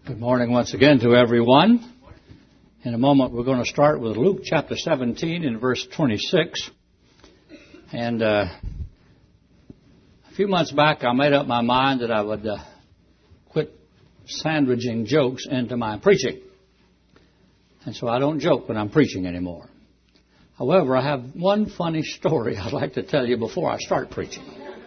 Good morning once again to everyone. In a moment we're going to start with Luke chapter 17 and verse 26. And a few months back I made up my mind that I would quit sandwiching jokes into my preaching. And so I don't joke when I'm preaching anymore. However, I have one funny story I'd like to tell you before I start preaching.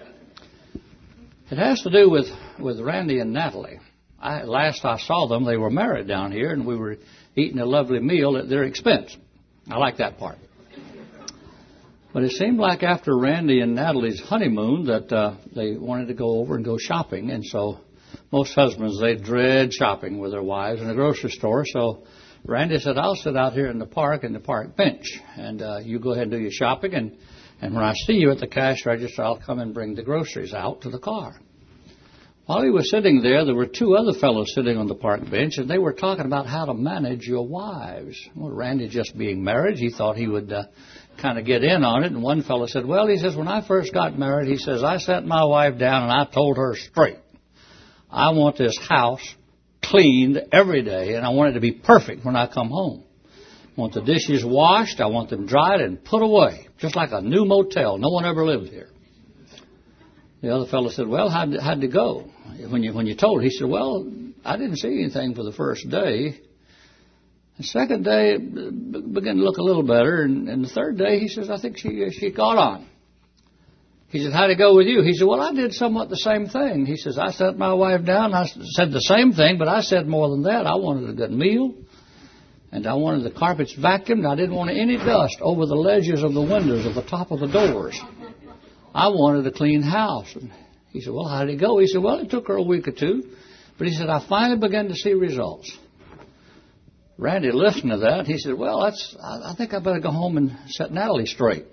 It has to do with Randy and Natalie. Last I saw them, they were married down here, and we were eating a lovely meal at their expense. I like that part. But it seemed like after Randy and Natalie's honeymoon that they wanted to go over and go shopping. And so most husbands, they dread shopping with their wives in a grocery store. So Randy said, I'll sit out here in the park bench, and you go ahead and do your shopping. And when I see you at the cash register, I'll come and bring the groceries out to the car. While he was sitting there were two other fellows sitting on the park bench, and they were talking about how to manage your wives. Well, Randy, just being married, he thought he would kind of get in on it. And one fellow said, well, he says, when I first got married, he says, I sat my wife down and I told her straight, I want this house cleaned every day, and I want it to be perfect when I come home. I want the dishes washed, I want them dried and put away, just like a new motel. No one ever lived here. The other fellow said, well, how'd it go when you told her? He said, well, I didn't see anything for the first day. The second day, it began to look a little better. And the third day, he says, I think she caught on. He said, how'd it go with you? He said, well, I did somewhat the same thing. He says, I sat my wife down. I said the same thing, but I said more than that. I wanted a good meal, and I wanted the carpets vacuumed. I didn't want any dust over the ledges of the windows of the top of the doors. I wanted a clean house. And he said, well, how did it go? He said, well, it took her a week or two. But he said, I finally began to see results. Randy listened to that. He said, well, I think I better go home and set Natalie straight.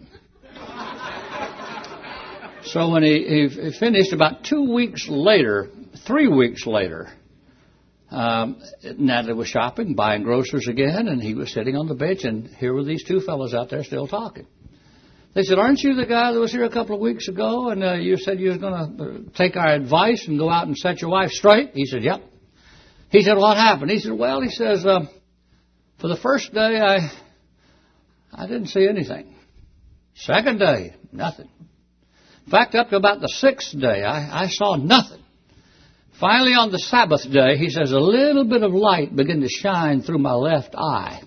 So when he finished, about 3 weeks later, Natalie was shopping, buying groceries again, and he was sitting on the bench, and here were these two fellows out there still talking. They said, aren't you the guy that was here a couple of weeks ago, and you said you was going to take our advice and go out and set your wife straight? He said, yep. He said, what happened? He said, well, he says, for the first day, I didn't see anything. Second day, nothing. In fact, up to about the sixth day, I saw nothing. Finally, on the Sabbath day, he says, a little bit of light began to shine through my left eye.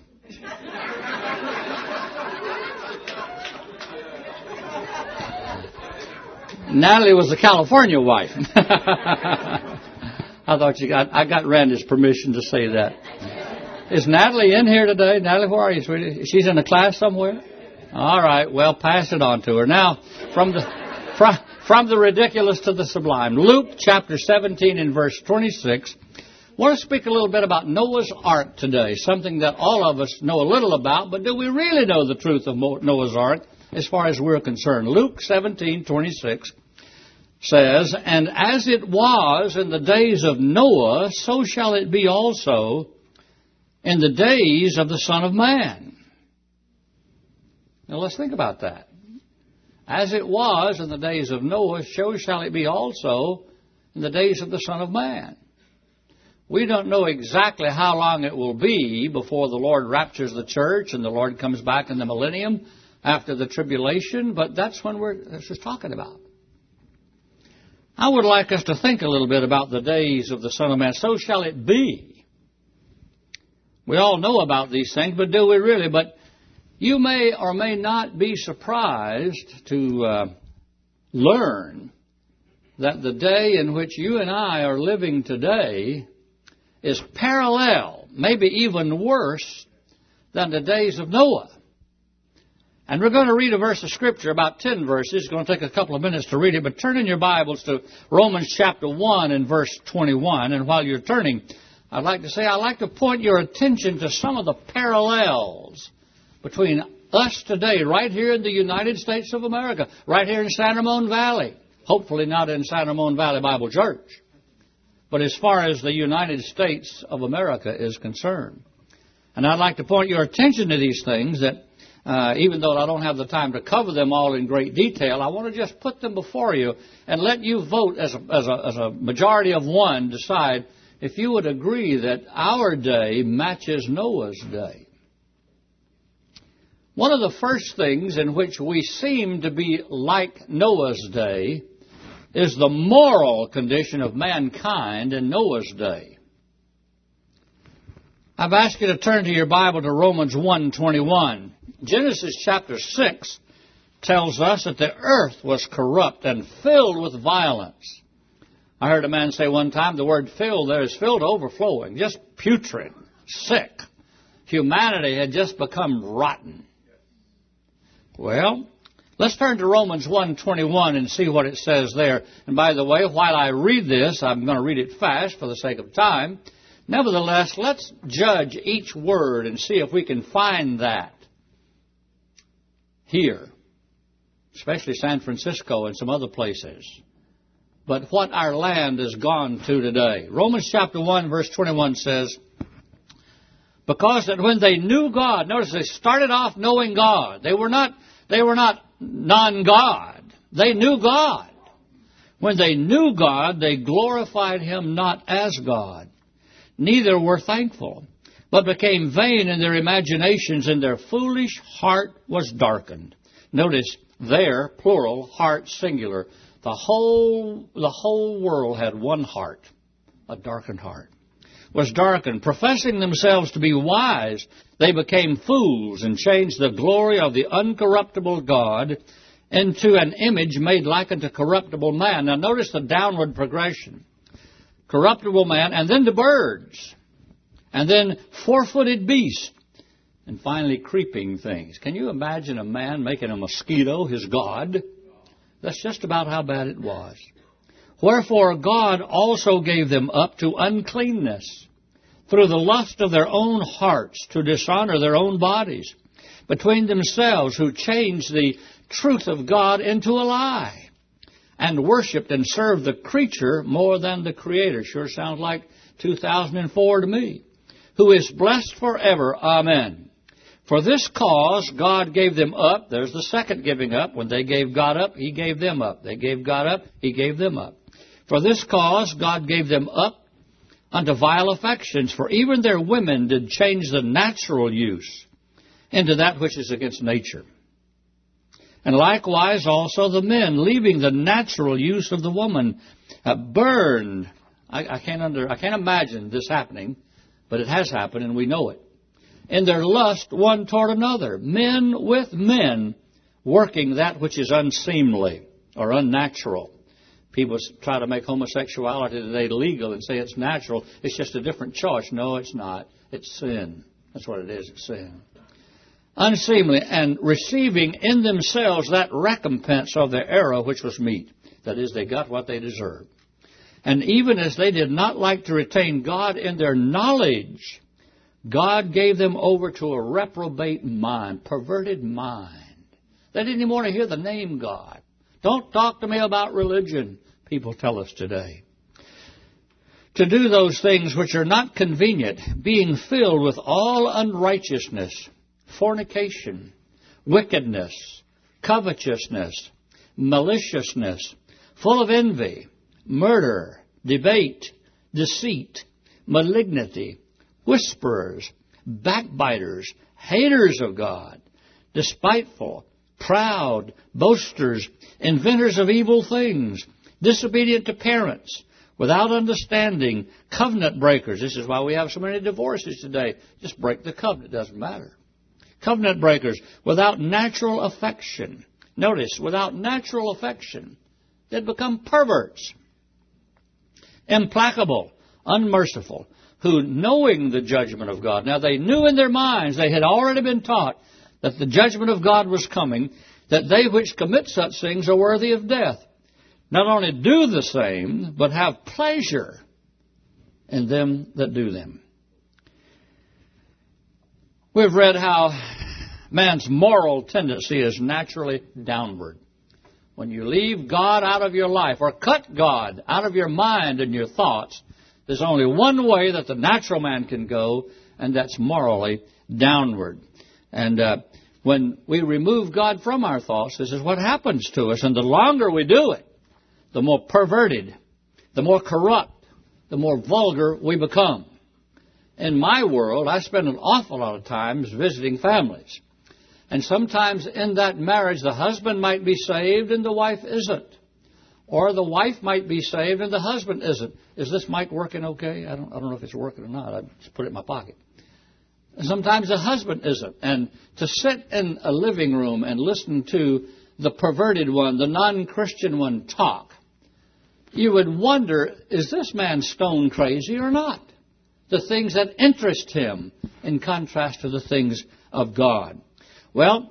Natalie was the California wife. I thought I got Randy's permission to say that. Is Natalie in here today? Natalie, where are you, sweetie? She's in a class somewhere? All right, well, pass it on to her. Now, from the ridiculous to the sublime. Luke chapter 17 and verse 26. I want to speak a little bit about Noah's Ark today, something that all of us know a little about, but do we really know the truth of Noah's Ark as far as we're concerned? Luke 17:26 says, and as it was in the days of Noah, so shall it be also in the days of the Son of Man. Now let's think about that. As it was in the days of Noah, so shall it be also in the days of the Son of Man. We don't know exactly how long it will be before the Lord raptures the church and the Lord comes back in the millennium after the tribulation, but that's when this is talking about. I would like us to think a little bit about the days of the Son of Man. So shall it be. We all know about these things, but do we really? But you may or may not be surprised to learn that the day in which you and I are living today is parallel, maybe even worse, than the days of Noah. And we're going to read a verse of Scripture, about 10 verses. It's going to take a couple of minutes to read it, but turn in your Bibles to Romans chapter 1 and verse 21. And while you're turning, I'd like to point your attention to some of the parallels between us today, right here in the United States of America, right here in San Ramon Valley. Hopefully not in San Ramon Valley Bible Church, but as far as the United States of America is concerned. And I'd like to point your attention to these things that even though I don't have the time to cover them all in great detail, I want to just put them before you and let you vote as a majority of one decide if you would agree that our day matches Noah's day. One of the first things in which we seem to be like Noah's day is the moral condition of mankind in Noah's day. I've asked you to turn to your Bible to Romans 1:21. Genesis chapter 6 tells us that the earth was corrupt and filled with violence. I heard a man say one time the word filled there is filled to overflowing, just putrid, sick. Humanity had just become rotten. Well, let's turn to Romans 1:21 and see what it says there. And by the way, while I read this, I'm going to read it fast for the sake of time. Nevertheless, let's judge each word and see if we can find that here, especially San Francisco and some other places. But what our land has gone to today. Romans chapter 1, verse 21 says, because that when they knew God, notice they started off knowing God. They were not non-God. They knew God. When they knew God, they glorified Him not as God. Neither were thankful, but became vain in their imaginations, and their foolish heart was darkened. Notice their, plural, heart, singular. The whole world had one heart, a darkened heart. Was darkened. Professing themselves to be wise, they became fools and changed the glory of the uncorruptible God into an image made like unto corruptible man. Now notice the downward progression. Corruptible man, and then the birds, and then four-footed beasts, and finally creeping things. Can you imagine a man making a mosquito his god? That's just about how bad it was. Wherefore God also gave them up to uncleanness through the lust of their own hearts, to dishonor their own bodies between themselves, who changed the truth of God into a lie, and worshipped and served the creature more than the Creator. Sure sounds like 2004 to me. Who is blessed forever. Amen. For this cause God gave them up. There's the second giving up. When they gave God up, He gave them up. They gave God up, He gave them up. For this cause God gave them up unto vile affections. For even their women did change the natural use into that which is against nature. And likewise also the men, leaving the natural use of the woman, burned. I can't imagine this happening, but it has happened and we know it. In their lust one toward another, men with men, working that which is unseemly or unnatural. People try to make homosexuality today legal and say it's natural. It's just a different choice. No, it's not. It's sin. That's what it is. It's sin. Unseemly, and receiving in themselves that recompense of their error which was meet. That is, they got what they deserved. And even as they did not like to retain God in their knowledge, God gave them over to a reprobate mind, perverted mind. They didn't even want to hear the name God. Don't talk to me about religion, people tell us today. To do those things which are not convenient, being filled with all unrighteousness, fornication, wickedness, covetousness, maliciousness, full of envy, murder, debate, deceit, malignity, whisperers, backbiters, haters of God, despiteful, proud, boasters, inventors of evil things, disobedient to parents, without understanding, covenant breakers. This is why we have so many divorces today. Just break the covenant. It doesn't matter. Covenant breakers, without natural affection. Notice, without natural affection, they'd become perverts. Implacable, unmerciful, who, knowing the judgment of God. Now, they knew in their minds, they had already been taught that the judgment of God was coming, that they which commit such things are worthy of death. Not only do the same, but have pleasure in them that do them. We've read how man's moral tendency is naturally downward. When you leave God out of your life or cut God out of your mind and your thoughts, there's only one way that the natural man can go, and that's morally downward. And when we remove God from our thoughts, this is what happens to us. And the longer we do it, the more perverted, the more corrupt, the more vulgar we become. In my world, I spend an awful lot of times visiting families. And sometimes in that marriage, the husband might be saved and the wife isn't. Or the wife might be saved and the husband isn't. Is this mic working okay? I don't know if it's working or not. I just put it in my pocket. And sometimes the husband isn't. And to sit in a living room and listen to the perverted one, the non-Christian one talk, you would wonder, is this man stone crazy or not? The things that interest him in contrast to the things of God. Well,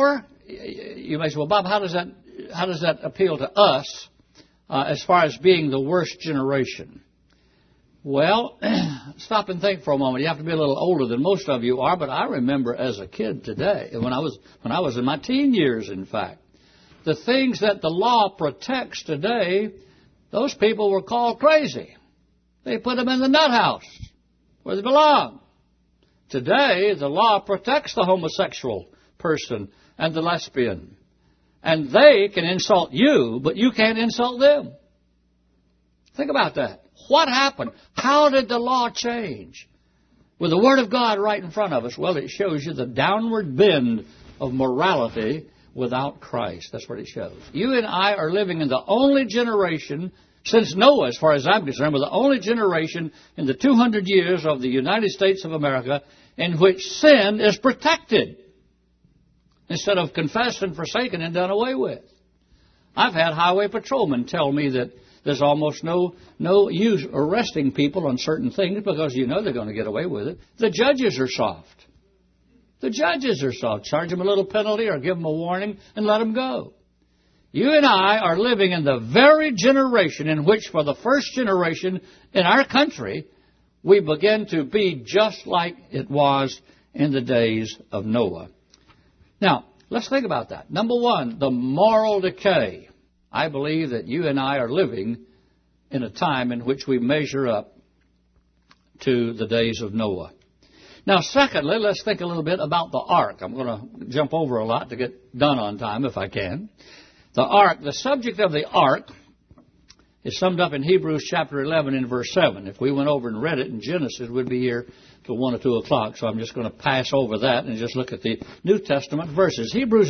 you may say, well, Bob, how does that appeal to us as far as being the worst generation? Well, stop and think for a moment. You have to be a little older than most of you are, but I remember as a kid today, when I was in my teen years, in fact, the things that the law protects today, those people were called crazy. They put them in the nut house where they belong. Today, the law protects the homosexual person and the lesbian. And they can insult you, but you can't insult them. Think about that. What happened? How did the law change? With the Word of God right in front of us, well, it shows you the downward bend of morality without Christ. That's what it shows. You and I are living in the only generation, since Noah, as far as I'm concerned, we're the only generation in the 200 years of the United States of America in which sin is protected instead of confessed and forsaken and done away with. I've had highway patrolmen tell me that there's almost no use arresting people on certain things because you know they're going to get away with it. The judges are soft. The judges are soft. Charge them a little penalty or give them a warning and let them go. You and I are living in the very generation in which, for the first generation in our country, we begin to be just like it was in the days of Noah. Now, let's think about that. Number one, the moral decay. I believe that you and I are living in a time in which we measure up to the days of Noah. Now, secondly, let's think a little bit about the ark. I'm going to jump over a lot to get done on time if I can. The ark, the subject of the ark is summed up in Hebrews chapter 11 and verse 7. If we went over and read it in Genesis, we'd be here till 1 or 2 o'clock, so I'm just going to pass over that and just look at the New Testament verses. Hebrews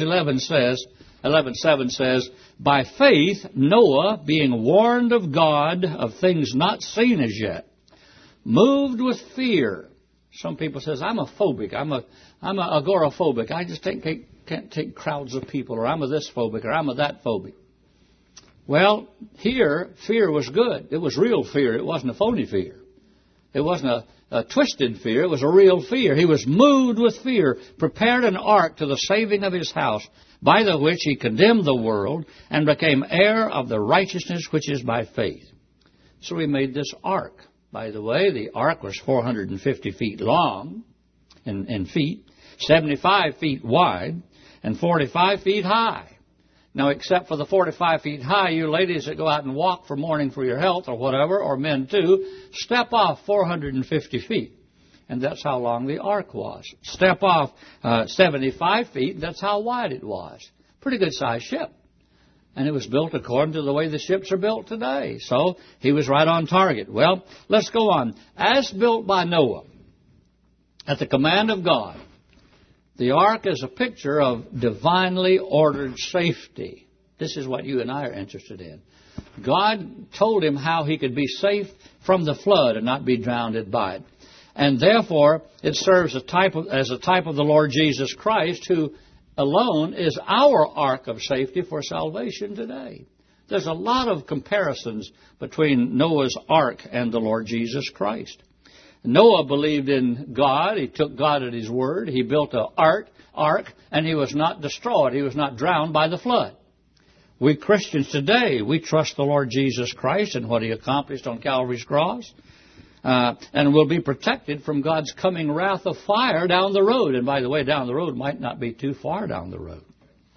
11:7 says, by faith Noah, being warned of God of things not seen as yet, moved with fear. Some people says, I'm a phobic, I'm a agoraphobic. I just can't take crowds of people, or I'm a this phobic, or I'm a that phobic. Well, here, fear was good. It was real fear. It wasn't a phony fear. It wasn't a twisted fear. It was a real fear. He was moved with fear, prepared an ark to the saving of his house, by the which he condemned the world and became heir of the righteousness which is by faith. So he made this ark. By the way, the ark was 450 feet long in feet, 75 feet wide, and 45 feet high. Now, except for the 45 feet high, you ladies that go out and walk for morning for your health or whatever, or men too, step off 450 feet. And that's how long the ark was. Step off 75 feet, that's how wide it was. Pretty good sized ship. And it was built according to the way the ships are built today. So he was right on target. Well, let's go on. As built by Noah, at the command of God, the ark is a picture of divinely ordered safety. This is what you and I are interested in. God told him how he could be safe from the flood and not be drowned by it. And therefore, it serves as a type of the Lord Jesus Christ, who alone is our ark of safety for salvation today. There's a lot of comparisons between Noah's ark and the Lord Jesus Christ. Noah believed in God. He took God at his word. He built an ark, and he was not destroyed. He was not drowned by the flood. We Christians today, we trust the Lord Jesus Christ and what he accomplished on Calvary's cross, and will be protected from God's coming wrath of fire down the road. And by the way, down the road might not be too far down the road.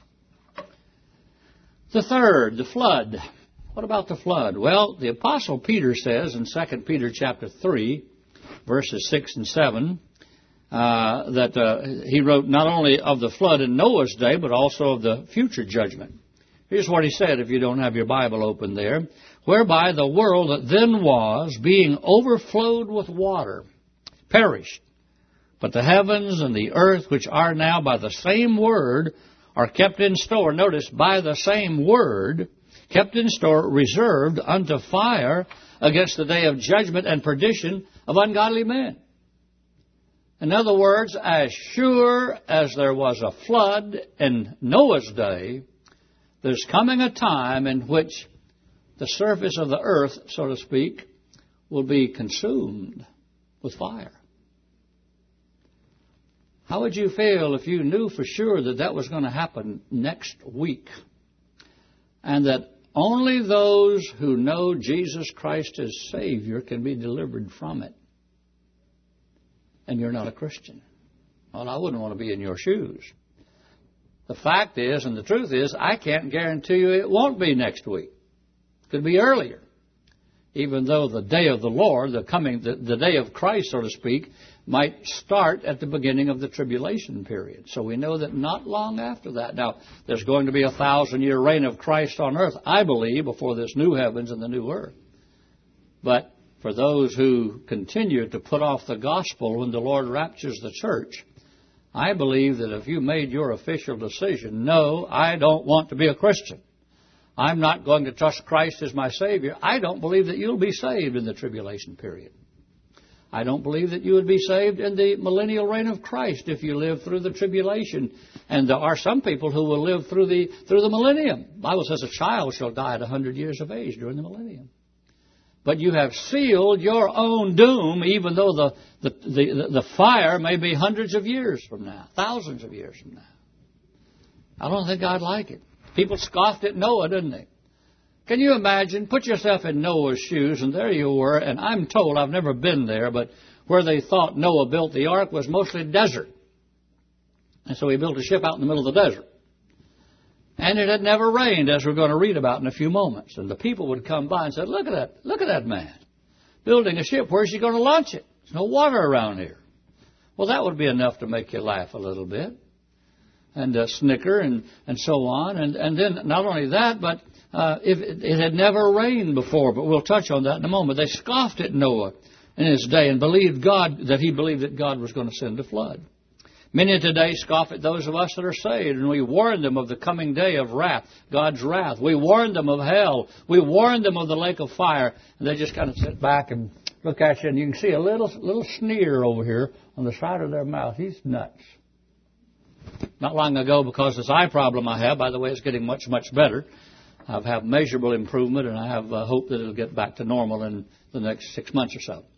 The third, the flood. What about the flood? Well, the Apostle Peter says in 2 Peter chapter 3, verses 6 and 7, that he wrote not only of the flood in Noah's day, but also of the future judgment. Here's what he said, if you don't have your Bible open there. whereby the world that then was, being overflowed with water, perished. But the heavens and the earth, which are now by the same word, are kept in store. Notice, by the same word, kept in store, reserved unto fire against the day of judgment and perdition of ungodly men. In other words, as sure as there was a flood in Noah's day, there's coming a time in which the surface of the earth, so to speak, will be consumed with fire. How would you feel if you knew for sure that that was going to happen next week, and that only those who know Jesus Christ as Savior can be delivered from it, and you're not a Christian? Well, I wouldn't want to be in your shoes. The fact is, and the truth is, I can't guarantee you it won't be next week. It could be earlier. Even though the day of the Lord, the day of Christ, so to speak, might start at the beginning of the tribulation period. So we know that not long after that. Now, there's going to be a 1,000-year reign of Christ on earth, I believe, before this new heavens and the new earth. But for those who continue to put off the gospel when the Lord raptures the church, I believe that if you made your official decision, no, I don't want to be a Christian, I'm not going to trust Christ as my Savior, I don't believe that you'll be saved in the tribulation period. I don't believe that you would be saved in the millennial reign of Christ if you live through the tribulation. And there are some people who will live through the millennium. The Bible says a child shall die at 100 years of age during the millennium. But you have sealed your own doom, even though the fire may be hundreds of years from now, thousands of years from now. I don't think I'd like it. People scoffed at Noah, didn't they? Can you imagine? Put yourself in Noah's shoes, and there you were, and I'm told, I've never been there, but where they thought Noah built the ark was mostly desert. And so he built a ship out in the middle of the desert. And it had never rained, as we're going to read about in a few moments. And the people would come by and say, look at that man building a ship. Where's he going to launch it? There's no water around here. Well, that would be enough to make you laugh a little bit and snicker and so on. And then not only that, but if it had never rained before, but we'll touch on that in a moment. They scoffed at Noah in his day and believed that God was going to send a flood. Many today scoff at those of us that are saved, and we warn them of the coming day of wrath, God's wrath. We warn them of hell. We warn them of the lake of fire, and they just kind of sit back and look at you, and you can see a little sneer over here on the side of their mouth. He's nuts. Not long ago, because this eye problem I have, by the way, it's getting much, much better. I've had measurable improvement, and I have hope that it'll get back to normal in the next 6 months or so.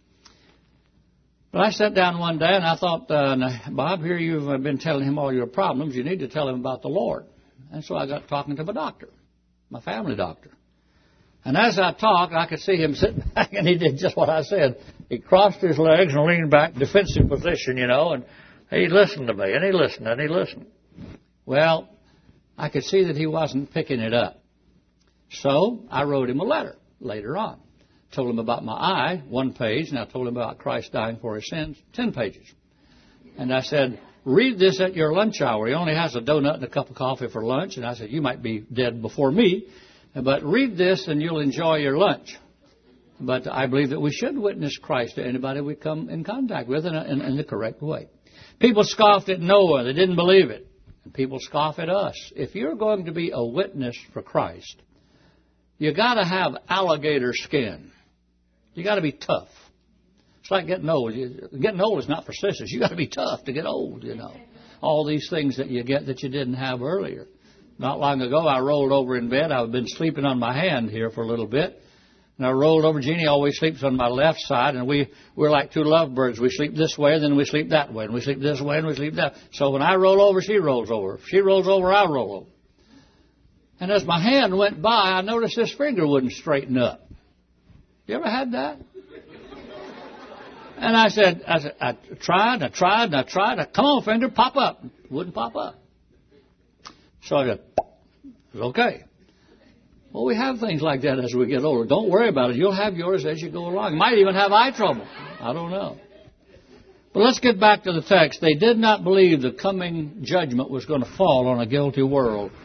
But I sat down one day and I thought, Bob, here you've been telling him all your problems. You need to tell him about the Lord. And so I got talking to my doctor, my family doctor. And as I talked, I could see him sitting back, and he did just what I said. He crossed his legs and leaned back, defensive position, and he listened to me, and he listened, and he listened. Well, I could see that he wasn't picking it up. So I wrote him a letter later on. Told him about my eye, 1 page, and I told him about Christ dying for his sins, 10 pages. And I said, read this at your lunch hour. He only has a donut and a cup of coffee for lunch. And I said, you might be dead before me, but read this and you'll enjoy your lunch. But I believe that we should witness Christ to anybody we come in contact with in the correct way. People scoffed at Noah. They didn't believe it. And people scoff at us. If you're going to be a witness for Christ, you got to have alligator skin. You got to be tough. It's like getting old. Getting old is not for sissies. You got to be tough to get old, All these things that you get that you didn't have earlier. Not long ago, I rolled over in bed. I've been sleeping on my hand here for a little bit. And I rolled over. Jeannie always sleeps on my left side. And we're like two lovebirds. We sleep this way, and then we sleep that way. And we sleep this way, and we sleep that. So when I roll over, she rolls over. If she rolls over, I roll over. And as my hand went by, I noticed this finger wouldn't straighten up. You ever had that? And I said, I tried. Come on, finger, pop up. It wouldn't pop up. So I said, it's okay. Well, we have things like that as we get older. Don't worry about it. You'll have yours as you go along. You might even have eye trouble. I don't know. But let's get back to the text. They did not believe the coming judgment was going to fall on a guilty world.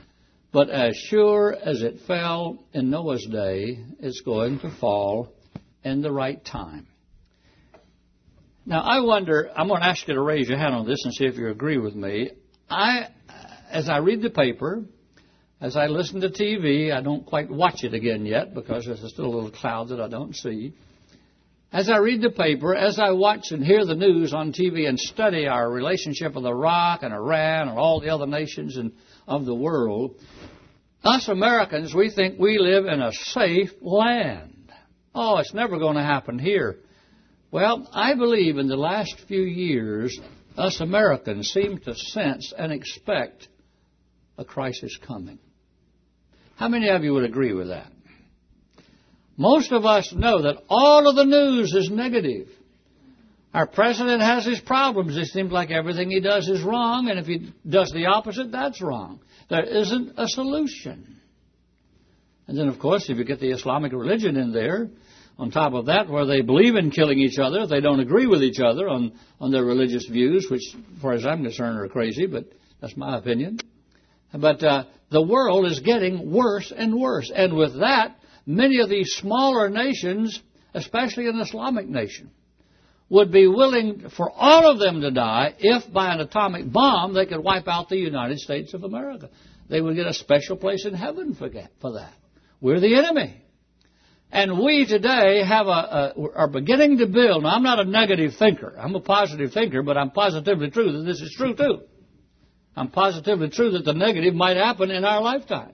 But as sure as it fell in Noah's day, it's going to fall in the right time. Now, I wonder, I'm going to ask you to raise your hand on this and see if you agree with me. As I read the paper, as I listen to TV, I don't quite watch it again yet because there's still a little cloud that I don't see. As I read the paper, as I watch and hear the news on TV and study our relationship with Iraq and Iran and all the other nations of the world, us Americans, we think we live in a safe land. Oh, it's never going to happen here. Well, I believe in the last few years, us Americans seem to sense and expect a crisis coming. How many of you would agree with that? Most of us know that all of the news is negative. Our president has his problems. It seems like everything he does is wrong, and if he does the opposite, that's wrong. There isn't a solution. And then, of course, if you get the Islamic religion in there, on top of that, where they believe in killing each other, they don't agree with each other on their religious views, which, as far as I'm concerned, are crazy, but that's my opinion. But the world is getting worse and worse. And with that, many of these smaller nations, especially an Islamic nation, would be willing for all of them to die if by an atomic bomb they could wipe out the United States of America. They would get a special place in heaven for that. We're the enemy. And we today are beginning to build. Now, I'm not a negative thinker. I'm a positive thinker, but I'm positively true that this is true too. I'm positively true that the negative might happen in our lifetime.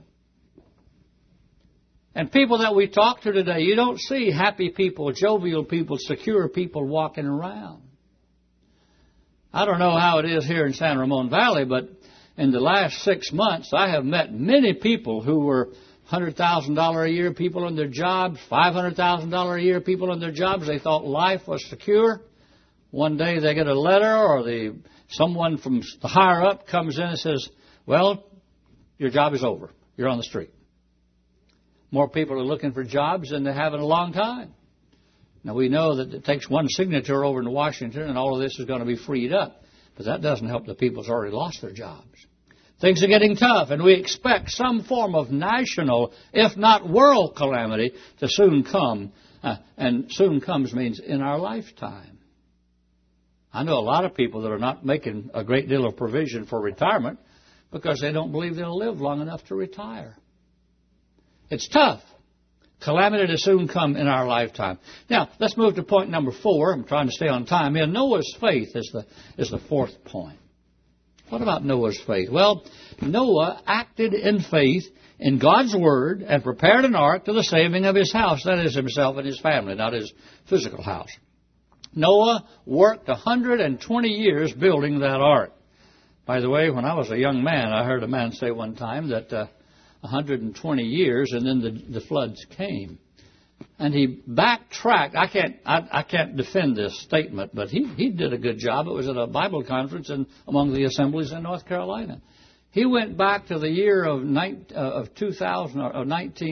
And people that we talk to today, you don't see happy people, jovial people, secure people walking around. I don't know how it is here in San Ramon Valley, but in the last 6 months, I have met many people who were $100,000 a year people in their jobs, $500,000 a year people in their jobs. They thought life was secure. One day they get a letter or someone from the higher up comes in and says, well, your job is over. You're on the street. More people are looking for jobs than they have in a long time. Now, we know that it takes one signature over in Washington and all of this is going to be freed up. But that doesn't help the people who've already lost their jobs. Things are getting tough, and we expect some form of national, if not world calamity, to soon come. And soon comes means in our lifetime. I know a lot of people that are not making a great deal of provision for retirement because they don't believe they'll live long enough to retire. It's tough. Calamity to soon come in our lifetime. Now, let's move to point number 4. I'm trying to stay on time here. Noah's faith is the fourth point. What about Noah's faith? Well, Noah acted in faith in God's Word and prepared an ark to the saving of his house. That is, himself and his family, not his physical house. Noah worked 120 years building that ark. By the way, when I was a young man, I heard a man say one time that 120 years and then the floods came. And he backtracked. I can't defend this statement, but he did a good job. It was at a Bible conference among the assemblies in North Carolina. He went back to the year of 2000 or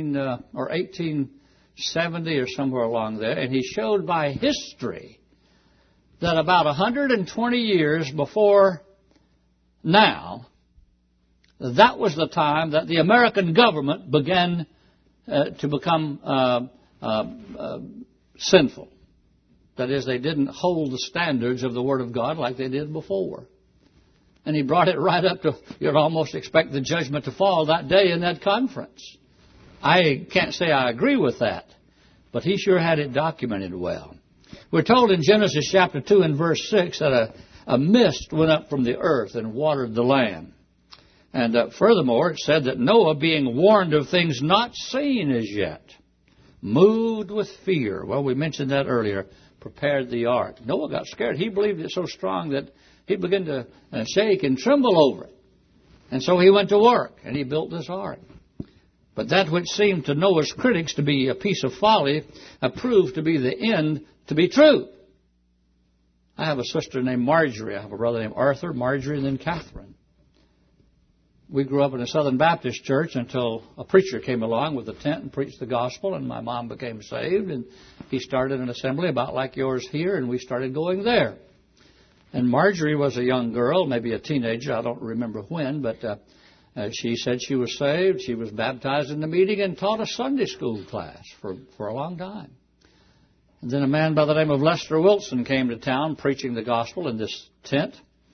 1870 or somewhere along there, and he showed by history that about 120 years before now, that was the time that the American government began to become sinful. That is, they didn't hold the standards of the Word of God like they did before. And he brought it right up to, you'd almost expect the judgment to fall that day in that conference. I can't say I agree with that, but he sure had it documented well. We're told in Genesis chapter 2 and verse 6 that a mist went up from the earth and watered the land. And furthermore, it said that Noah, being warned of things not seen as yet, moved with fear. Well, we mentioned that earlier. Prepared the ark. Noah got scared. He believed it so strong that he began to shake and tremble over it. And so he went to work and he built this ark. But that which seemed to Noah's critics to be a piece of folly proved to be the end to be true. I have a sister named Marjorie. I have a brother named Arthur, Marjorie, and then Catherine. We grew up in a Southern Baptist church until a preacher came along with a tent and preached the gospel, and my mom became saved, and he started an assembly about like yours here, and we started going there. And Marjorie was a young girl, maybe a teenager, I don't remember when, but She said she was saved. She was baptized in the meeting and taught a Sunday school class for a long time. And then a man by the name of Lester Wilson came to town preaching the gospel in this tent.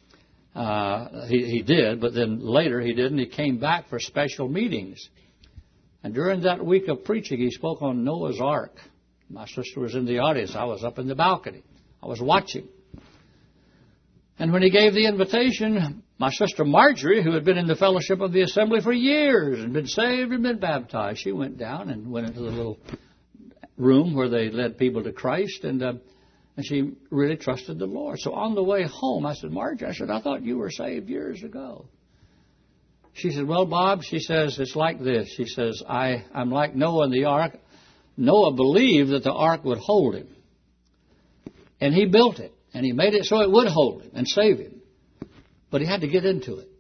He did, but then later he didn't. He came back for special meetings. And during that week of preaching, he spoke on Noah's Ark. My sister was in the audience. I was up in the balcony. I was watching. And when he gave the invitation, my sister Marjorie, who had been in the fellowship of the assembly for years and been saved and been baptized, she went down and went into the little room where they led people to Christ, and she really trusted the Lord. So on the way home, I said, Marjorie, I thought you were saved years ago. She said, well, Bob, she says, it's like this. She says, I'm like Noah in the ark. Noah believed that the ark would hold him. And he built it. And he made it so it would hold him and save him. But he had to get into it.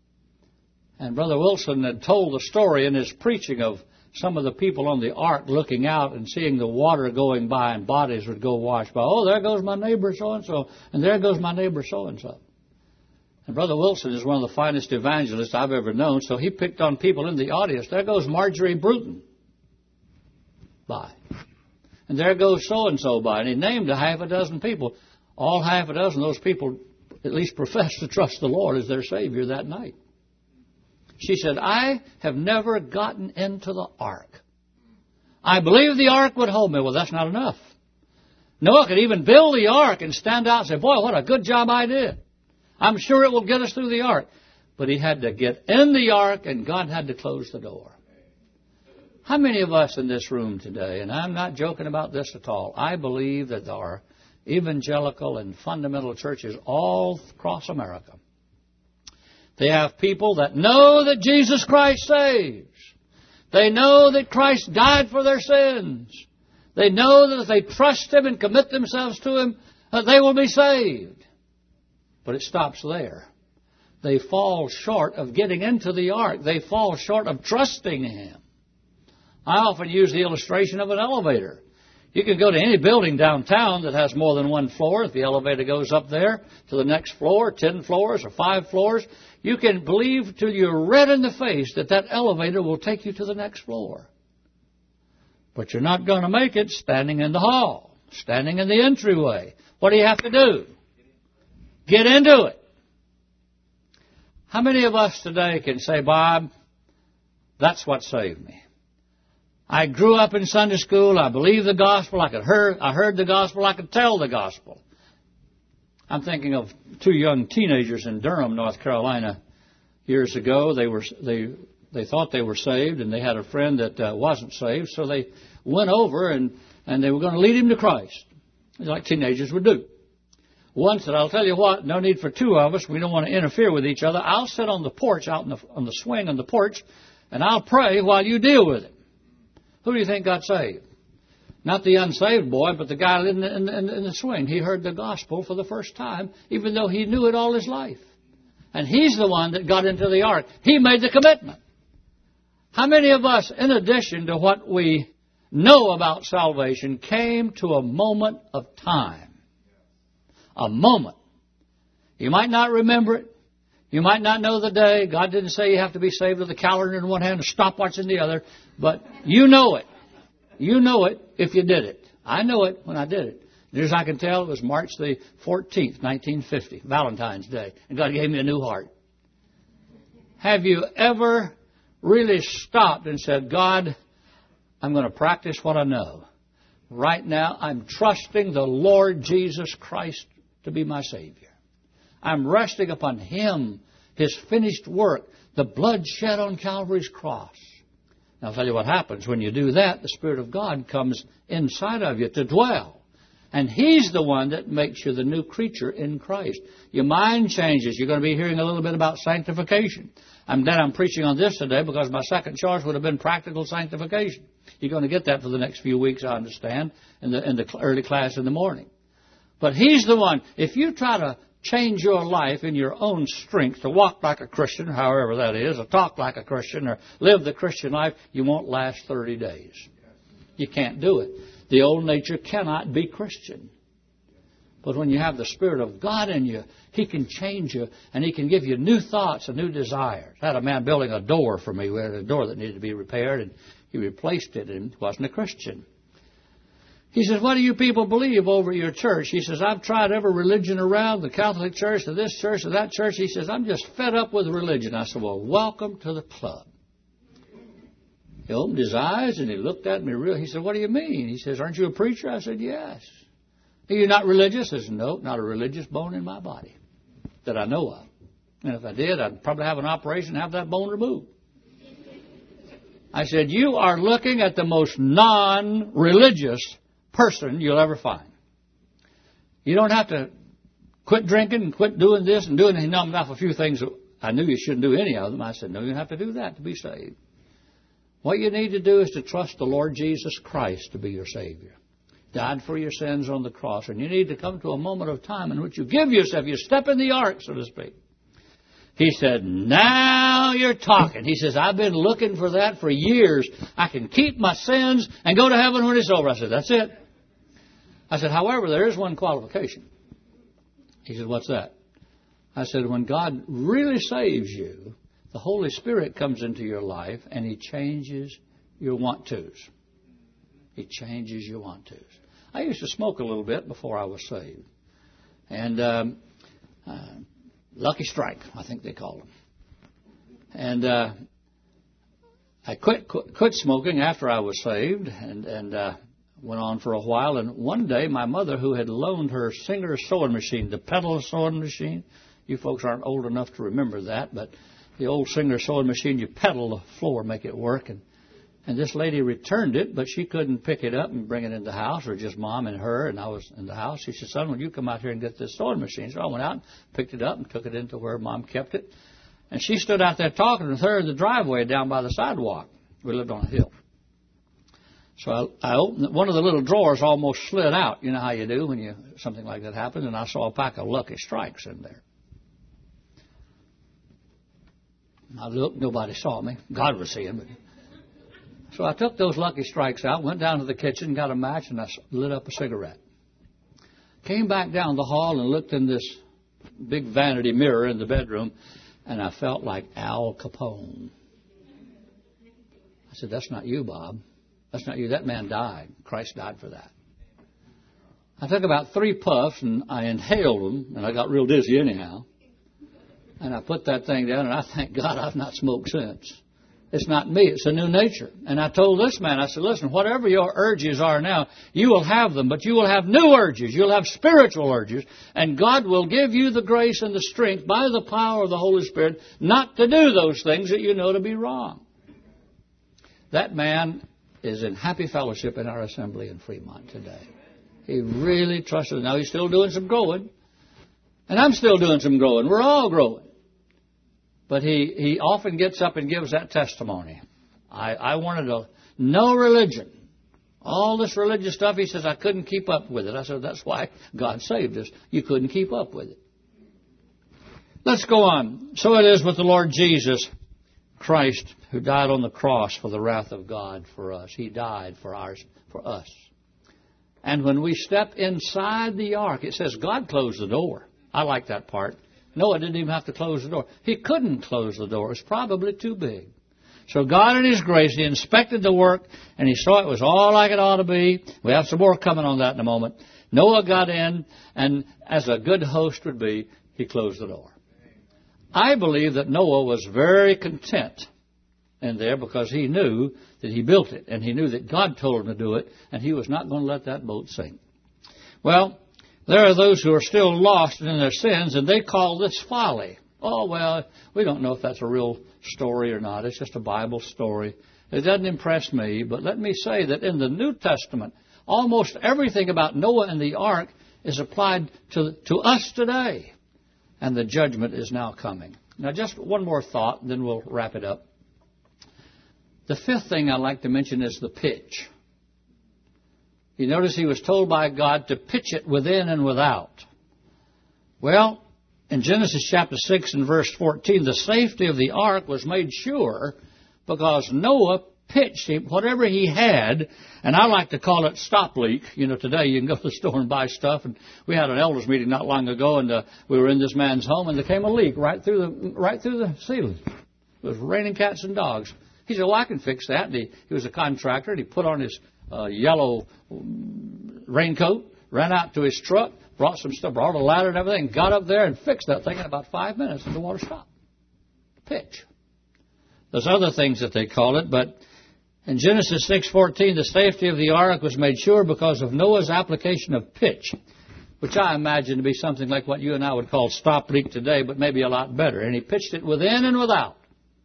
And Brother Wilson had told the story in his preaching of some of the people on the ark looking out and seeing the water going by and bodies would go wash by. Oh, there goes my neighbor so-and-so. And there goes my neighbor so-and-so. And Brother Wilson is one of the finest evangelists I've ever known, so he picked on people in the audience. There goes Marjorie Bruton by. And there goes so-and-so by. And he named a half a dozen people. All half a dozen of those people at least professed to trust the Lord as their Savior that night. She said, I have never gotten into the ark. I believe the ark would hold me. Well, that's not enough. Noah could even build the ark and stand out and say, boy, what a good job I did. I'm sure it will get us through the ark. But he had to get in the ark, and God had to close the door. How many of us in this room today, and I'm not joking about this at all, I believe that there are evangelical and fundamental churches all across America. They have people that know that Jesus Christ saves. They know that Christ died for their sins. They know that if they trust Him and commit themselves to Him, that they will be saved. But it stops there. They fall short of getting into the ark. They fall short of trusting Him. I often use the illustration of an elevator. You can go to any building downtown that has more than one floor. If the elevator goes up there to the next floor, 10 floors or 5 floors, you can believe till you're red in the face that that elevator will take you to the next floor. But you're not going to make it standing in the hall, standing in the entryway. What do you have to do? Get into it. How many of us today can say, Bob, that's what saved me? I grew up in Sunday school. I believed the gospel. I heard the gospel. I could tell the gospel. I'm thinking of 2 young teenagers in Durham, North Carolina, years ago. They thought they were saved, and they had a friend that wasn't saved, so they went over and they were going to lead him to Christ, like teenagers would do. One said, I'll tell you what, no need for 2 of us. We don't want to interfere with each other. I'll sit on the porch, out on the swing on the porch, and I'll pray while you deal with it. Who do you think got saved? Not the unsaved boy, but the guy in the swing. He heard the gospel for the first time, even though he knew it all his life. And he's the one that got into the ark. He made the commitment. How many of us, in addition to what we know about salvation, came to a moment of time? A moment. You might not remember it. You might not know the day. God didn't say you have to be saved with a calendar in one hand and a stopwatch in the other. But you know it. You know it if you did it. I know it when I did it. As I can tell, it was March the 14th, 1950, Valentine's Day. And God gave me a new heart. Have you ever really stopped and said, God, I'm going to practice what I know. Right now, I'm trusting the Lord Jesus Christ to be my Savior. I'm resting upon Him, His finished work, the blood shed on Calvary's cross. Now, I'll tell you what happens. When you do that, the Spirit of God comes inside of you to dwell. And He's the one that makes you the new creature in Christ. Your mind changes. You're going to be hearing a little bit about sanctification. I'm glad I'm preaching on this today because my second charge would have been practical sanctification. You're going to get that for the next few weeks, I understand, in the early class in the morning. But He's the one. If you try to change your life in your own strength to walk like a Christian, however that is, or talk like a Christian, or live the Christian life, you won't last 30 days. You can't do it. The old nature cannot be Christian. But when you have the Spirit of God in you, He can change you, and He can give you new thoughts and new desires. I had a man building a door for me. We had a door that needed to be repaired, and he replaced it, and wasn't a Christian. He says, what do you people believe over at your church? He says, I've tried every religion around, the Catholic Church, to this church, to that church. He says, I'm just fed up with religion. I said, well, welcome to the club. He opened his eyes and he looked at me real. He said, what do you mean? He says, aren't you a preacher? I said, yes. Are you not religious? I said, no, not a religious bone in my body that I know of. And if I did, I'd probably have an operation and have that bone removed. I said, you are looking at the most non-religious person you'll ever find. You don't have to quit drinking and quit doing this and doing enough a few things. I knew you shouldn't do any of them. I said, no, you don't have to do that to be saved. What you need to do is to trust the Lord Jesus Christ to be your Savior. Died for your sins on the cross. And you need to come to a moment of time in which you give yourself, you step in the ark, so to speak. He said, now you're talking. He says, I've been looking for that for years. I can keep my sins and go to heaven when it's over. I said, that's it. I said, however, there is one qualification. He said, what's that? I said, when God really saves you, the Holy Spirit comes into your life and He changes your want-tos. He changes your want-tos. I used to smoke a little bit before I was saved. And Lucky Strike, I think they call them. And I quit smoking after I was saved and went on for a while. And one day, my mother, who had loaned her Singer sewing machine, the pedal sewing machine, you folks aren't old enough to remember that, but the old Singer sewing machine, you pedal the floor, make it work. And this lady returned it, but she couldn't pick it up and bring it in the house, or just Mom and her, and I was in the house. She said, son, will you come out here and get this sewing machine? So I went out and picked it up and took it into where Mom kept it. And she stood out there talking with her in the driveway down by the sidewalk. We lived on a hill. So I opened one of the little drawers, almost slid out. You know how you do when something like that happens. And I saw a pack of Lucky Strikes in there. I looked, nobody saw me. God was seeing me. So I took those Lucky Strikes out, went down to the kitchen, got a match, and I lit up a cigarette. Came back down the hall and looked in this big vanity mirror in the bedroom, and I felt like Al Capone. I said, that's not you, Bob. That's not you. That man died. Christ died for that. I took about 3 puffs, and I inhaled them, and I got real dizzy anyhow. And I put that thing down, and I thank God I've not smoked since. It's not me. It's a new nature. And I told this man, I said, listen, whatever your urges are now, you will have them, but you will have new urges. You'll have spiritual urges. And God will give you the grace and the strength by the power of the Holy Spirit not to do those things that you know to be wrong. That man is in happy fellowship in our assembly in Fremont today. He really trusted. Now he's still doing some growing. And I'm still doing some growing. We're all growing. But he often gets up and gives that testimony. I wanted no religion. All this religious stuff, he says, I couldn't keep up with it. I said, that's why God saved us. You couldn't keep up with it. Let's go on. So it is with the Lord Jesus Christ, who died on the cross for the wrath of God for us. He died for us. And when we step inside the ark, it says God closed the door. I like that part. Noah didn't even have to close the door. He couldn't close the door. It was probably too big. So God in His grace, He inspected the work, and He saw it was all like it ought to be. We have some more coming on that in a moment. Noah got in, and as a good host would be, he closed the door. I believe that Noah was very content in there because he knew that he built it, and he knew that God told him to do it, and he was not going to let that boat sink. Well, there are those who are still lost in their sins, and they call this folly. Oh, well, we don't know if that's a real story or not. It's just a Bible story. It doesn't impress me, but let me say that in the New Testament, almost everything about Noah and the ark is applied to us today, and the judgment is now coming. Now, just one more thought, and then we'll wrap it up. The 5th thing I'd like to mention is the pitch. You notice he was told by God to pitch it within and without. Well, in Genesis chapter 6 and verse 14, the safety of the ark was made sure because Noah pitched him, whatever he had, and I like to call it stop leak. You know, today you can go to the store and buy stuff, and we had an elders meeting not long ago, and we were in this man's home, and there came a leak right through the ceiling. It was raining cats and dogs. He said, well, I can fix that. And he was a contractor, and he put on his yellow raincoat, ran out to his truck, brought some stuff, brought a ladder and everything, got up there and fixed that thing in about 5 minutes, and the water stopped. Pitch. There's other things that they call it, but in Genesis 6:14, the safety of the ark was made sure because of Noah's application of pitch, which I imagine to be something like what you and I would call stop leak today, but maybe a lot better. And he pitched it within and without.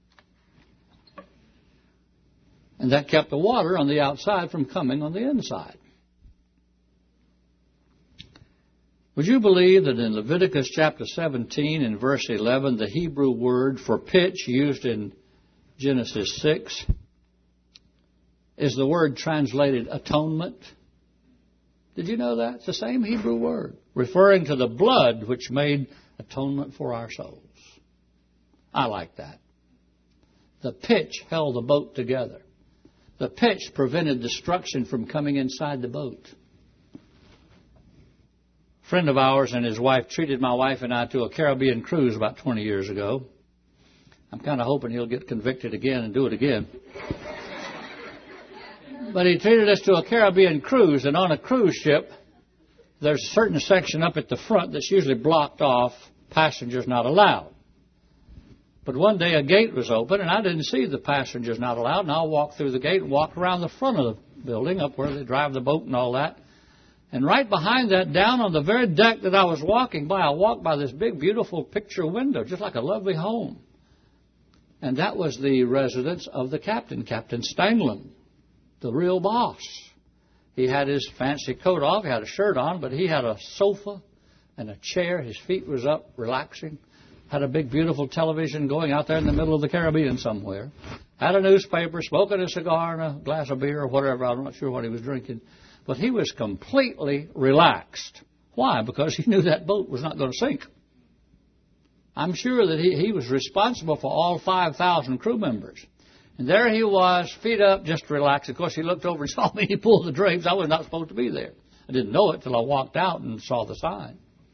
And that kept the water on the outside from coming on the inside. Would you believe that in Leviticus chapter 17 and verse 11, the Hebrew word for pitch used in Genesis 6 is the word translated atonement? Did you know that? It's the same Hebrew word, referring to the blood which made atonement for our souls. I like that. The pitch held the boat together. The pitch prevented destruction from coming inside the boat. A friend of ours and his wife treated my wife and I to a Caribbean cruise about 20 years ago. I'm kind of hoping he'll get convicted again and do it again. But he treated us to a Caribbean cruise, and on a cruise ship, there's a certain section up at the front that's usually blocked off, passengers not allowed. But one day a gate was open, and I didn't see the passengers not allowed, and I walked through the gate and walked around the front of the building, up where they drive the boat and all that. And right behind that, down on the very deck that I was walking by, I walked by this big, beautiful picture window, just like a lovely home. And that was the residence of the captain, Captain Stanglin, the real boss. He had his fancy coat off, he had a shirt on, but he had a sofa and a chair. His feet was up, relaxing. Had a big, beautiful television going out there in the middle of the Caribbean somewhere. Had a newspaper, smoking a cigar and a glass of beer or whatever. I'm not sure what he was drinking. But he was completely relaxed. Why? Because he knew that boat was not going to sink. I'm sure that he was responsible for all 5,000 crew members. And there he was, feet up, just relaxed. Of course, he looked over and saw me. He pulled the drapes. I was not supposed to be there. I didn't know it till I walked out and saw the sign.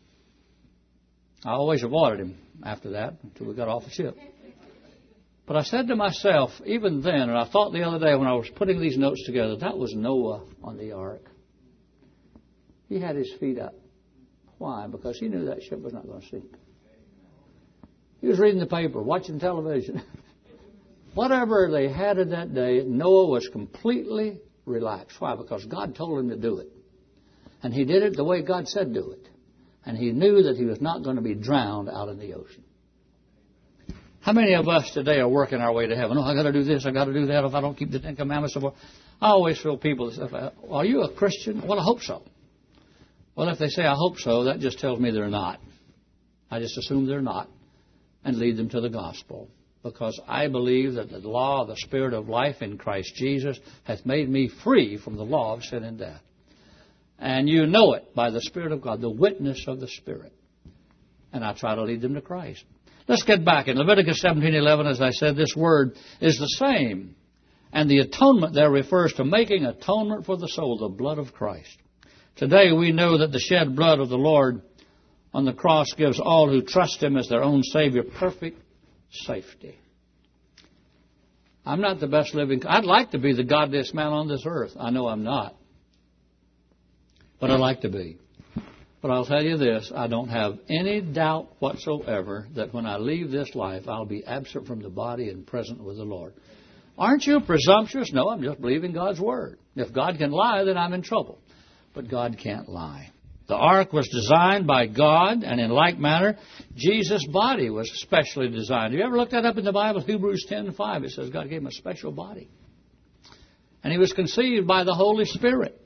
I always avoided him after that until we got off the ship. But I said to myself, even then, and I thought the other day when I was putting these notes together, that was Noah on the ark. He had his feet up. Why? Because he knew that ship was not going to sink. He was reading the paper, watching television. Whatever they had in that day, Noah was completely relaxed. Why? Because God told him to do it. And he did it the way God said do it. And he knew that he was not going to be drowned out in the ocean. How many of us today are working our way to heaven? Oh, I got to do this, I got to do that. If I don't keep the Ten Commandments, so forth. I always feel people that say, are you a Christian? Well, I hope so. Well, if they say I hope so, that just tells me they're not. I just assume they're not and lead them to the gospel. Because I believe that the law of the Spirit of life in Christ Jesus hath made me free from the law of sin and death. And you know it by the Spirit of God, the witness of the Spirit. And I try to lead them to Christ. Let's get back. In Leviticus 17:11, as I said, this word is the same. And the atonement there refers to making atonement for the soul, the blood of Christ. Today we know that the shed blood of the Lord on the cross gives all who trust Him as their own Savior perfect safety. I'm not the best living. I'd like to be the godliest man on this earth. I know I'm not. But I'd like to be. But I'll tell you this, I don't have any doubt whatsoever that when I leave this life, I'll be absent from the body and present with the Lord. Aren't you presumptuous? No, I'm just believing God's Word. If God can lie, then I'm in trouble. But God can't lie. The ark was designed by God, and in like manner, Jesus' body was specially designed. Have you ever looked that up in the Bible? Hebrews 10:5, it says God gave him a special body. And he was conceived by the Holy Spirit.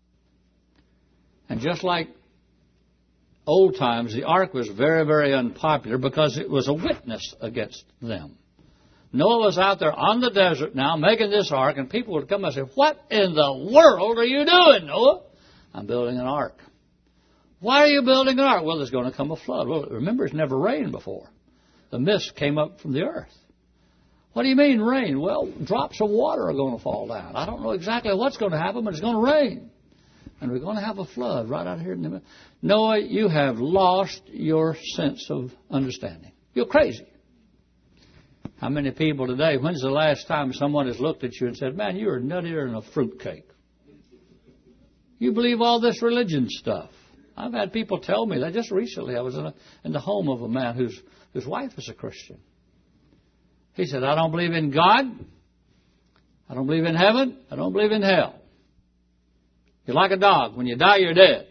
And just like old times, the ark was very, very unpopular because it was a witness against them. Noah was out there on the desert now making this ark, and people would come and say, what in the world are you doing, Noah? I'm building an ark. Why are you building an ark? Well, there's going to come a flood. Well, remember, it's never rained before. The mist came up from the earth. What do you mean rain? Well, drops of water are going to fall down. I don't know exactly what's going to happen, but it's going to rain. And we're going to have a flood right out here in the middle. Noah, you have lost your sense of understanding. You're crazy. How many people today, when's the last time someone has looked at you and said, man, you're nuttier than a fruitcake? You believe all this religion stuff. I've had people tell me that just recently. I was in the home of a man whose wife is a Christian. He said, I don't believe in God. I don't believe in heaven. I don't believe in hell. You're like a dog. When you die, you're dead.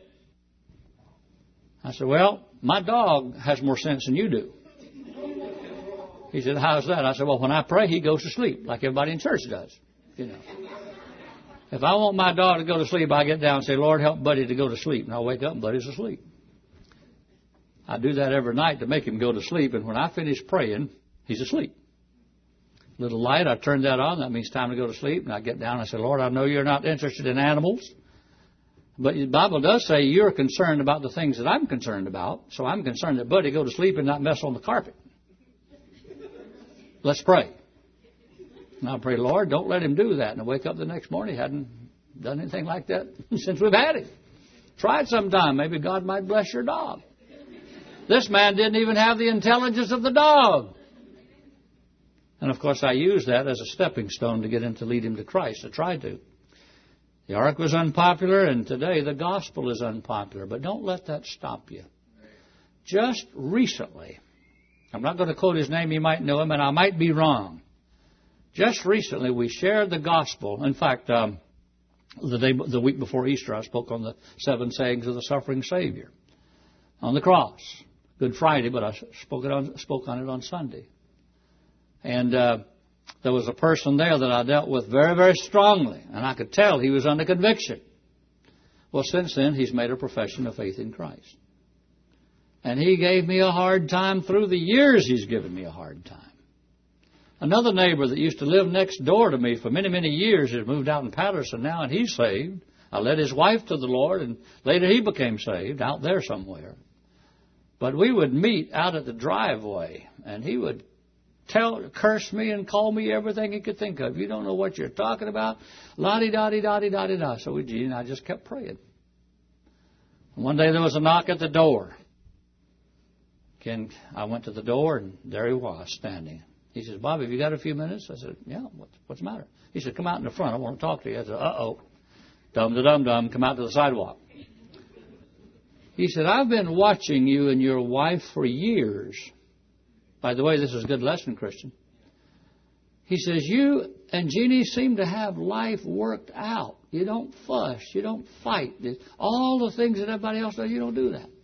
I said, well, my dog has more sense than you do. He said, how's that? I said, well, when I pray, he goes to sleep like everybody in church does. You know. If I want my dog to go to sleep, I get down and say, Lord, help Buddy to go to sleep. And I'll wake up and Buddy's asleep. I do that every night to make him go to sleep. And when I finish praying, he's asleep. Little light, I turn that on. That means time to go to sleep. And I get down and I say, Lord, I know you're not interested in animals. But the Bible does say you're concerned about the things that I'm concerned about. So I'm concerned that Buddy go to sleep and not mess on the carpet. Let's pray. And I'll pray, Lord, don't let him do that. And I wake up the next morning, he hadn't done anything like that since we've had him. Try it sometime. Maybe God might bless your dog. This man didn't even have the intelligence of the dog. And, of course, I used that as a stepping stone to get him to lead him to Christ. I tried to. The ark was unpopular, and today the gospel is unpopular. But don't let that stop you. Just recently, I'm not going to quote his name. You might know him, and I might be wrong. Just recently, we shared the gospel. In fact, the week before Easter, I spoke on the 7 sayings of the suffering Savior on the cross. Good Friday, but I spoke on it on Sunday. And there was a person there that I dealt with very, very strongly, and I could tell he was under conviction. Well, since then, he's made a profession of faith in Christ. And he gave me a hard time through the years he's given me a hard time. Another neighbor that used to live next door to me for many, many years has moved out in Patterson now, and he's saved. I led his wife to the Lord, and later he became saved out there somewhere. But we would meet out at the driveway, and he would curse me and call me everything he could think of. You don't know what you're talking about. La-di-da-di-da-di-da-di-da. So Gene and I just kept praying. And one day there was a knock at the door. I went to the door, and there he was standing. He says, Bob, have you got a few minutes? I said, yeah, what's the matter? He said, come out in the front. I want to talk to you. I said, uh-oh. Dum-da-dum-dum, come out to the sidewalk. He said, I've been watching you and your wife for years. By the way, this is a good lesson, Christian. He says, you and Jeannie seem to have life worked out. You don't fuss. You don't fight. All the things that everybody else does, you don't do that.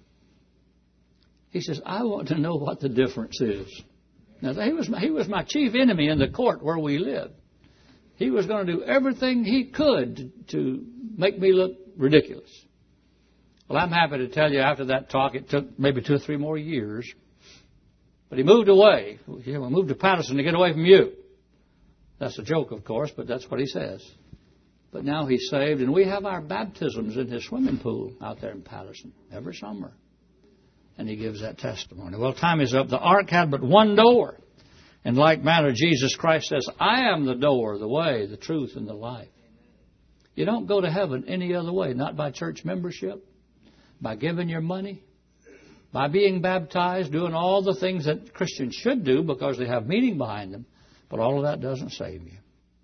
He says, I want to know what the difference is. Now, he was my chief enemy in the court where we lived. He was going to do everything he could to make me look ridiculous. Well, I'm happy to tell you after that talk, it took maybe 2 or 3 more years. But he moved away. We moved to Patterson to get away from you. That's a joke, of course, but that's what he says. But now he's saved, and we have our baptisms in his swimming pool out there in Patterson every summer. And he gives that testimony. Well, time is up. The ark had but one door. In like manner, Jesus Christ says, I am the door, the way, the truth, and the life. You don't go to heaven any other way, not by church membership, by giving your money, by being baptized, doing all the things that Christians should do because they have meaning behind them. But all of that doesn't save you.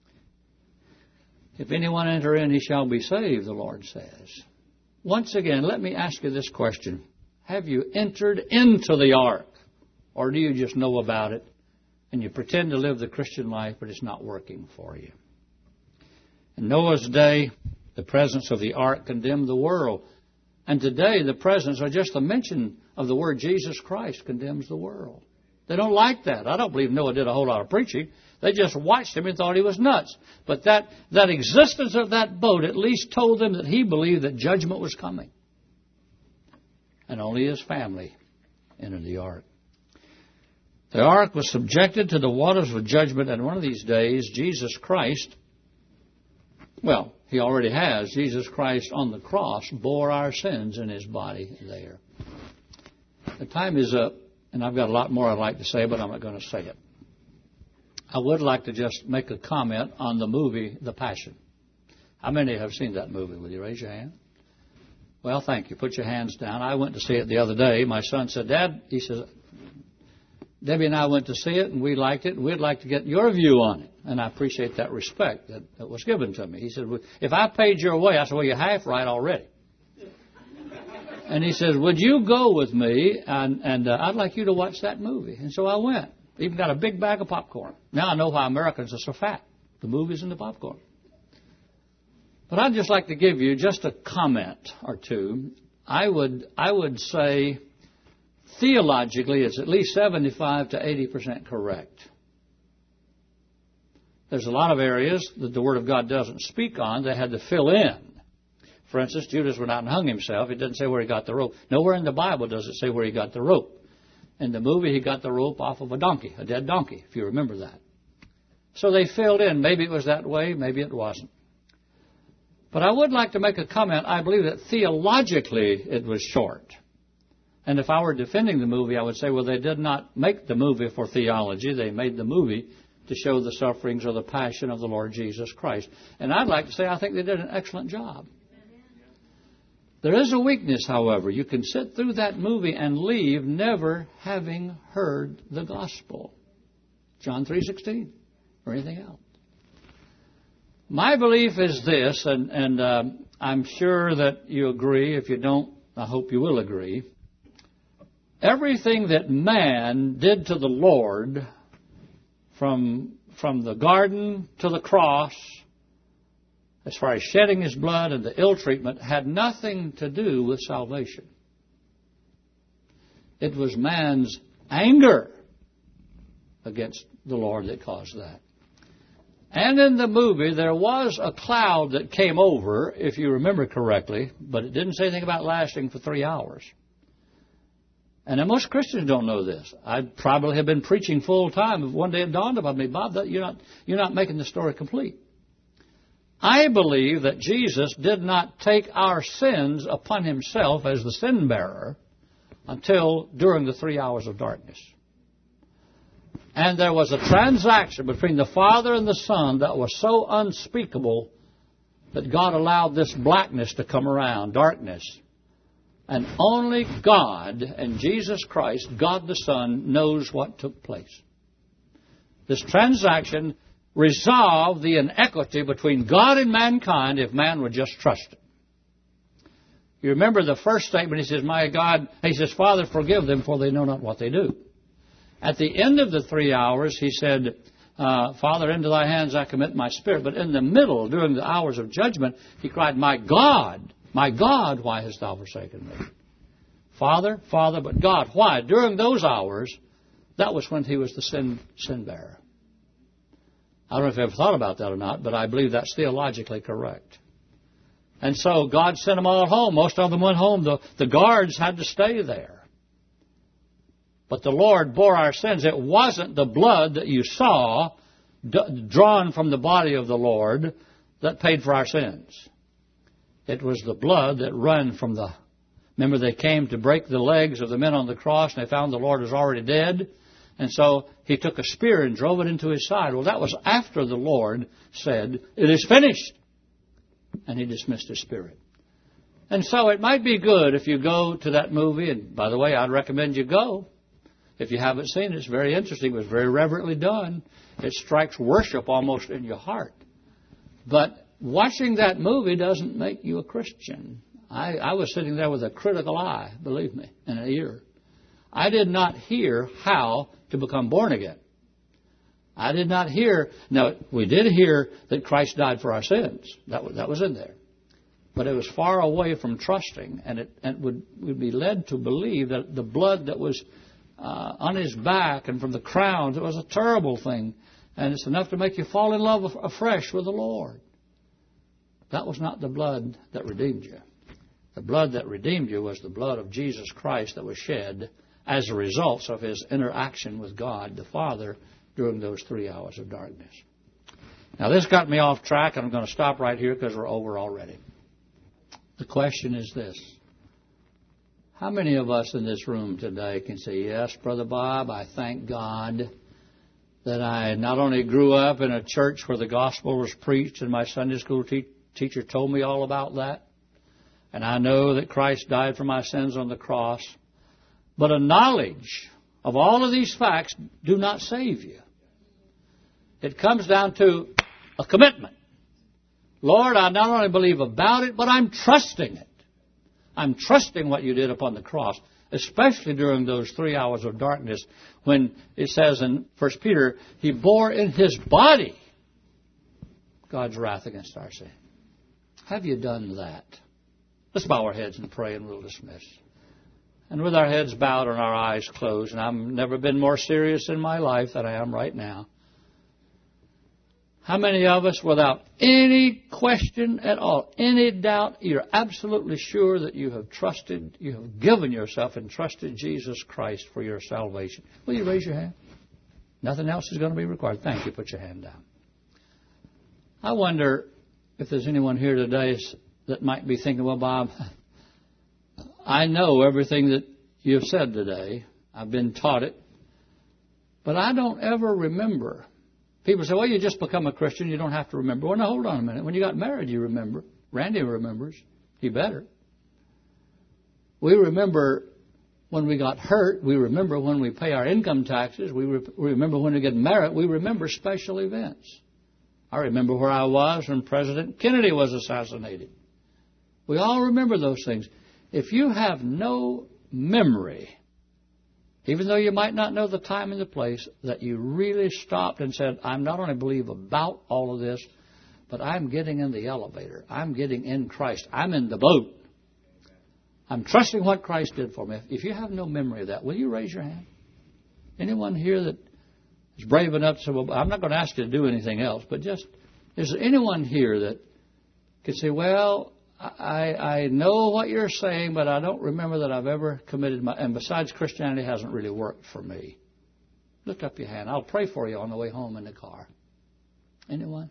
If anyone enter in, he shall be saved, the Lord says. Once again, let me ask you this question. Have you entered into the ark? Or do you just know about it and you pretend to live the Christian life, but it's not working for you? In Noah's day, the presence of the ark condemned the world. And today, the presence or just the mention of the word Jesus Christ condemns the world. They don't like that. I don't believe Noah did a whole lot of preaching. They just watched him and thought he was nuts. But that existence of that boat at least told them that he believed that judgment was coming. And only his family entered the ark. The ark was subjected to the waters of judgment, and one of these days, Jesus Christ, well, he already has. Jesus Christ on the cross bore our sins in his body there. The time is up, and I've got a lot more I'd like to say, but I'm not going to say it. I would like to just make a comment on the movie The Passion. How many have seen that movie? Will you raise your hand? Well, thank you. Put your hands down. I went to see it the other day. My son said, Dad, he says, Debbie and I went to see it, and we liked it, and we'd like to get your view on it. And I appreciate that respect that was given to me. He said, if I paid your way, I said, well, you're half right already. And he says, would you go with me, and I'd like you to watch that movie. And so I went. Even got a big bag of popcorn. Now I know why Americans are so fat. The movies and the popcorn. But I'd just like to give you just a comment or two. I would say theologically it's at least 75 to 80% correct. There's a lot of areas that the Word of God doesn't speak on. They had to fill in. For instance, Judas went out and hung himself. It doesn't say where he got the rope. Nowhere in the Bible does it say where he got the rope. In the movie, he got the rope off of a donkey, a dead donkey, if you remember that. So they filled in. Maybe it was that way, maybe it wasn't. But I would like to make a comment. I believe that theologically it was short. And if I were defending the movie, I would say, well, they did not make the movie for theology. They made the movie to show the sufferings or the passion of the Lord Jesus Christ. And I'd like to say I think they did an excellent job. There is a weakness, however. You can sit through that movie and leave never having heard the gospel. John 3:16 or anything else. My belief is this, and I'm sure that you agree. If you don't, I hope you will agree. Everything that man did to the Lord, from the garden to the cross, as far as shedding his blood and the ill treatment, had nothing to do with salvation. It was man's anger against the Lord that caused that. And in the movie, there was a cloud that came over, if you remember correctly, but it didn't say anything about lasting for 3 hours. And most Christians don't know this. I'd probably have been preaching full time if one day it dawned upon me, Bob, that you're not making the story complete. I believe that Jesus did not take our sins upon himself as the sin bearer until during the 3 hours of darkness. And there was a transaction between the Father and the Son that was so unspeakable that God allowed this blackness to come around, darkness. And only God and Jesus Christ, God the Son, knows what took place. This transaction resolved the inequity between God and mankind if man would just trust him. You remember the first statement, he says, my God, he says, Father, forgive them, for they know not what they do. At the end of the 3 hours, he said, Father, into thy hands I commit my spirit. But in the middle, during the hours of judgment, he cried, my God, why hast thou forsaken me? Father, but God. Why? During those hours, that was when he was the sin bearer. I don't know if you ever thought about that or not, but I believe that's theologically correct. And so God sent them all home. Most of them went home. The guards had to stay there. But the Lord bore our sins. It wasn't the blood that you saw drawn from the body of the Lord that paid for our sins. It was the blood that ran from the... Remember, they came to break the legs of the men on the cross, and they found the Lord was already dead. And so he took a spear and drove it into his side. Well, that was after the Lord said, it is finished. And he dismissed his spirit. And so it might be good if you go to that movie. And by the way, I'd recommend you go. If you haven't seen it, it's very interesting. It was very reverently done. It strikes worship almost in your heart. But watching that movie doesn't make you a Christian. I was sitting there with a critical eye, believe me, and an ear. I did not hear how to become born again. I did not hear... Now, we did hear that Christ died for our sins. That was in there. But it was far away from trusting, and it would be led to believe that the blood that was on his back and from the crowns, it was a terrible thing. And it's enough to make you fall in love afresh with the Lord. That was not the blood that redeemed you. The blood that redeemed you was the blood of Jesus Christ that was shed as a result of his interaction with God the Father during those 3 hours of darkness. Now, this got me off track, and I'm going to stop right here because we're over already. The question is this. How many of us in this room today can say, yes, Brother Bob, I thank God that I not only grew up in a church where the gospel was preached and my Sunday school teacher told me all about that, and I know that Christ died for my sins on the cross, but a knowledge of all of these facts do not save you. It comes down to a commitment. Lord, I not only believe about it, but I'm trusting it. I'm trusting what you did upon the cross, especially during those 3 hours of darkness when it says in 1 Peter, He bore in His body God's wrath against our sin. Have you done that? Let's bow our heads and pray and we'll dismiss. And with our heads bowed and our eyes closed, and I've never been more serious in my life than I am right now. How many of us, without any question at all, any doubt, you're absolutely sure that you have trusted, you have given yourself and trusted Jesus Christ for your salvation? Will you raise your hand? Nothing else is going to be required. Thank you. Put your hand down. I wonder if there's anyone here today that might be thinking, well, Bob, I know everything that you've said today. I've been taught it. But I don't ever remember. People say, well, you just become a Christian. You don't have to remember. Well, now, hold on a minute. When you got married, you remember. Randy remembers. He better. We remember when we got hurt. We remember when we pay our income taxes. We remember when we get married. We remember special events. I remember where I was when President Kennedy was assassinated. We all remember those things. If you have no memory, even though you might not know the time and the place, that you really stopped and said, I not only believe about all of this, but I'm getting in the elevator. I'm getting in Christ. I'm in the boat. I'm trusting what Christ did for me. If you have no memory of that, will you raise your hand? Anyone here that is brave enough to say, well, I'm not going to ask you to do anything else, but just, is there anyone here that could say, well, I know what you're saying, but I don't remember that I've ever committed and besides, Christianity hasn't really worked for me. Lift up your hand. I'll pray for you on the way home in the car. Anyone?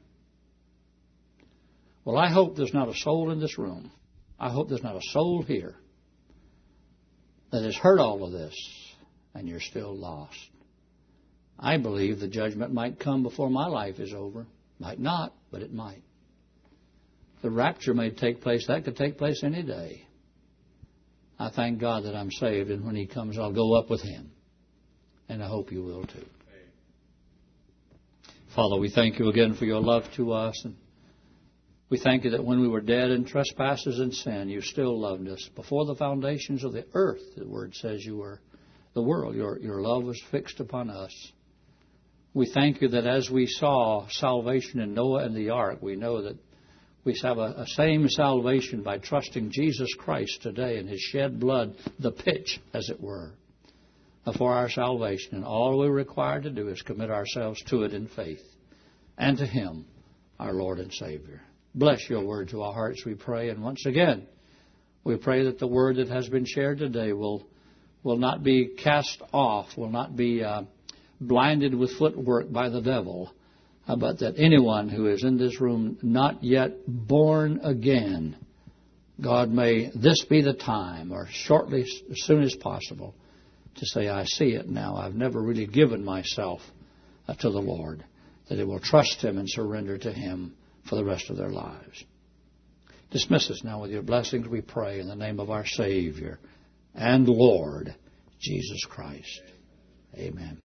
Well, I hope there's not a soul in this room. I hope there's not a soul here that has heard all of this and you're still lost. I believe the judgment might come before my life is over. Might not, but it might. The rapture may take place. That could take place any day. I thank God that I'm saved, and when He comes, I'll go up with Him. And I hope you will too. Father, we thank you again for your love to us. And we thank you that when we were dead in trespasses and sin, you still loved us. Before the foundations of the earth, the Word says you were the world. Your love was fixed upon us. We thank you that as we saw salvation in Noah and the ark, we know that we have a same salvation by trusting Jesus Christ today and His shed blood, the pitch, as it were, for our salvation. And all we're required to do is commit ourselves to it in faith and to Him, our Lord and Savior. Bless your word to our hearts, we pray. And once again, we pray that the word that has been shared today will not be cast off, will not be blinded with footwork by the devil, but that anyone who is in this room not yet born again, God, may this be the time, or shortly, as soon as possible, to say, I see it now. I've never really given myself to the Lord, that they will trust Him and surrender to Him for the rest of their lives. Dismiss us now with your blessings, we pray, in the name of our Savior and Lord, Jesus Christ. Amen.